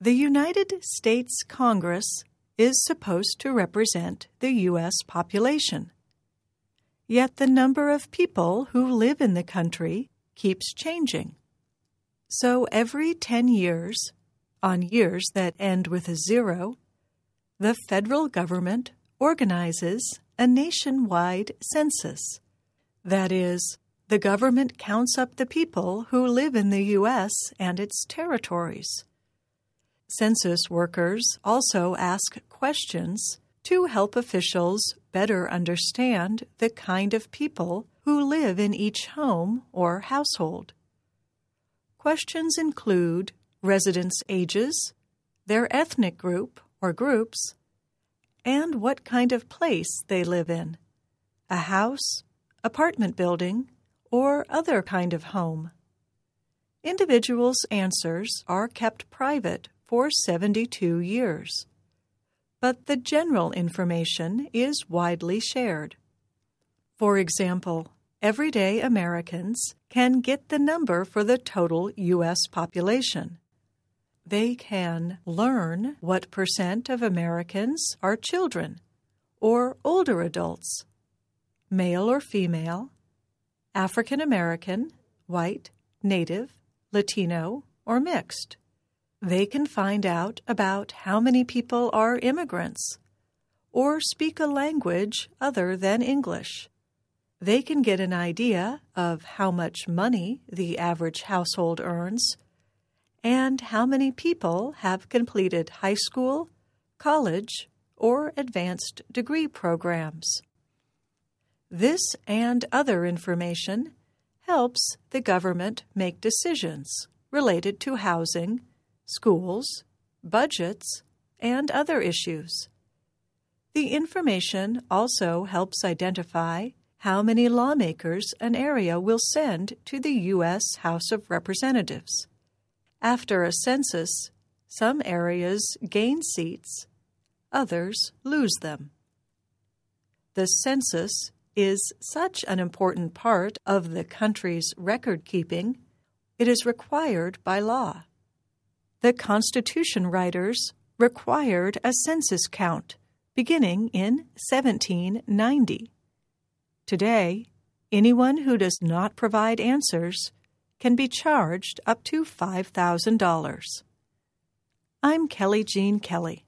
The United States Congress is supposed to represent the U.S. population. Yet the number of people who live in the country keeps changing. So every 10 years, on years that end with a zero, the federal government organizes a nationwide census. That is, the government counts up the people who live in the U.S. and its territories. Census workers also ask questions to help officials better understand the kind of people who live in each home or household. Questions include residents' ages, their ethnic group or groups, and what kind of place they live in, a house, apartment building, or other kind of home. Individuals' answers are kept private for 72 years, but the general information is widely shared. For example, everyday Americans can get the number for the total U.S. population. They can learn what % of Americans are children or older adults, male or female, African American, white, Native, Latino, or mixed. They can find out about how many people are immigrants or speak a language other than English. They can get an idea of how much money the average household earns and how many people have completed high school, college, or advanced degree programs. This and other information helps the government make decisions related to housing, schools, budgets, and other issues. The information also helps identify how many lawmakers an area will send to the U.S. House of Representatives. After a census, some areas gain seats, others lose them. The census is such an important part of the country's record-keeping, it is required by law. The Constitution writers required a census count beginning in 1790. Today, anyone who does not provide answers can be charged up to $5,000. I'm Kelly Jean Kelly.